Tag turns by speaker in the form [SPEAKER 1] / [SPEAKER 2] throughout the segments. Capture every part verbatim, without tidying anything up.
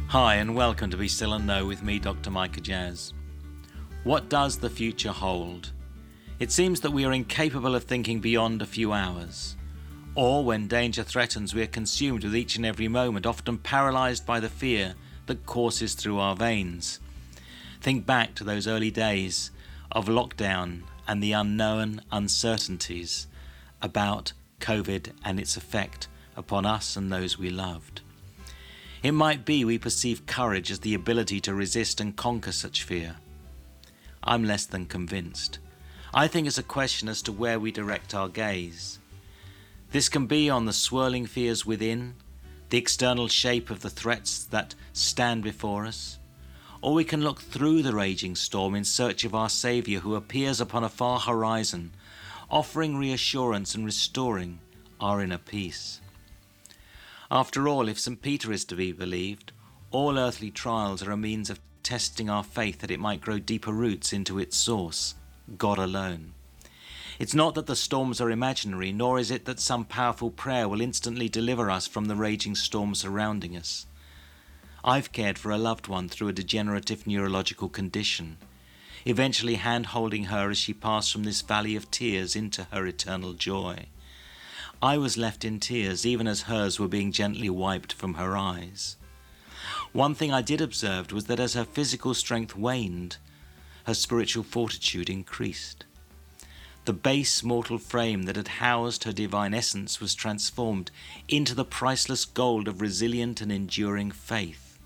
[SPEAKER 1] Hi and welcome to Be Still and Know with me, Doctor Micah Jazz. What does the future hold? It seems that we are incapable of thinking beyond a few hours. Or when danger threatens, we are consumed with each and every moment, often paralysed by the fear that courses through our veins. Think back to those early days of lockdown and the unknown uncertainties about COVID and its effect upon us and those we loved. It might be we perceive courage as the ability to resist and conquer such fear. I'm less than convinced. I think it's a question as to where we direct our gaze. This can be on the swirling fears within, the external shape of the threats that stand before us, or we can look through the raging storm in search of our Saviour who appears upon a far horizon, offering reassurance and restoring our inner peace. After all, if Saint Peter is to be believed, all earthly trials are a means of testing our faith that it might grow deeper roots into its source, God alone. It's not that the storms are imaginary, nor is it that some powerful prayer will instantly deliver us from the raging storm surrounding us. I've cared for a loved one through a degenerative neurological condition, eventually hand-holding her as she passed from this valley of tears into her eternal joy. I was left in tears even as hers were being gently wiped from her eyes. One thing I did observe was that as her physical strength waned, her spiritual fortitude increased. The base mortal frame that had housed her divine essence was transformed into the priceless gold of resilient and enduring faith.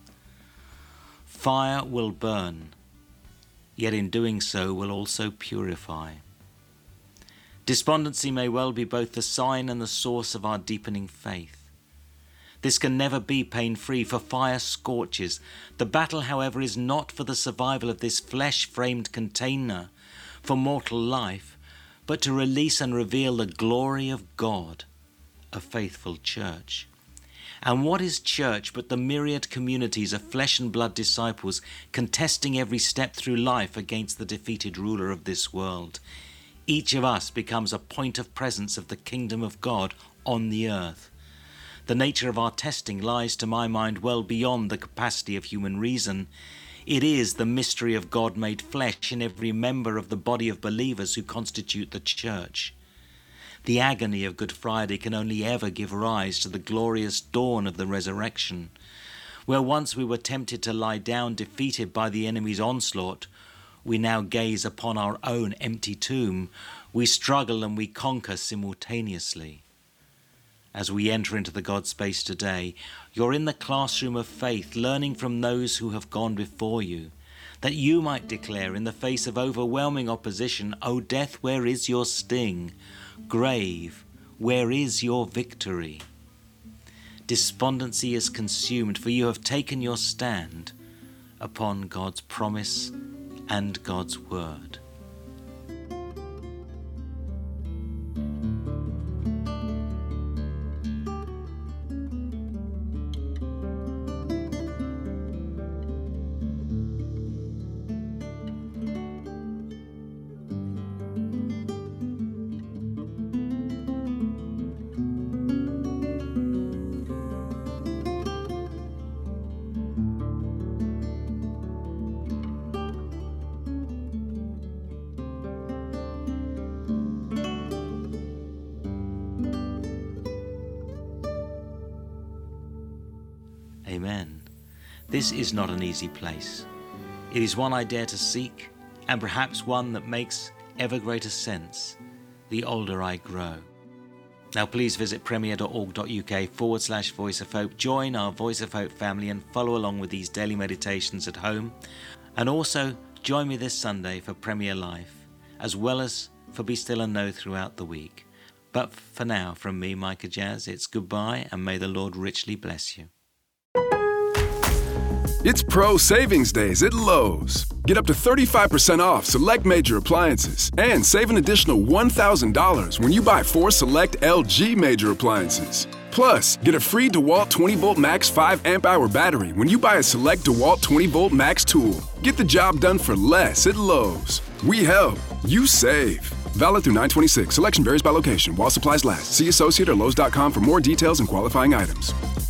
[SPEAKER 1] Fire will burn, yet in doing so will also purify. Despondency may well be both the sign and the source of our deepening faith. This can never be pain-free, for fire scorches. The battle, however, is not for the survival of this flesh-framed container for mortal life, but to release and reveal the glory of God, a faithful church. And what is church but the myriad communities of flesh and blood disciples contesting every step through life against the defeated ruler of this world? Each of us becomes a point of presence of the kingdom of God on the earth. The nature of our testing lies, to my mind, well beyond the capacity of human reason. It is the mystery of God made flesh in every member of the body of believers who constitute the church. The agony of Good Friday can only ever give rise to the glorious dawn of the resurrection. Where once we were tempted to lie down defeated by the enemy's onslaught, we now gaze upon our own empty tomb. We struggle and we conquer simultaneously. As we enter into the God space today, you're in the classroom of faith, learning from those who have gone before you, that you might declare in the face of overwhelming opposition, "O death, where is your sting? Grave, where is your victory?" Despondency is consumed, for you have taken your stand upon God's promise and God's word. Amen. This is not an easy place. It is one I dare to seek, and perhaps one that makes ever greater sense the older I grow. Now please visit premier.org.uk forward slash Voice of Hope. Join our Voice of Hope family and follow along with these daily meditations at home. And also join me this Sunday for Premier Life, as well as for Be Still and Know throughout the week. But for now, from me, Micah Jazz, it's goodbye, and may the Lord richly bless you.
[SPEAKER 2] It's Pro Savings Days at Lowe's. Get up to thirty-five percent off select major appliances and save an additional one thousand dollars when you buy four select L G major appliances. Plus, get a free DeWalt twenty volt max five amp hour battery when you buy a select DeWalt twenty volt max tool. Get the job done for less at Lowe's. We help, you save. Valid through nine twenty-six. Selection varies by location while supplies last. See associate or Lowe's dot com for more details and qualifying items.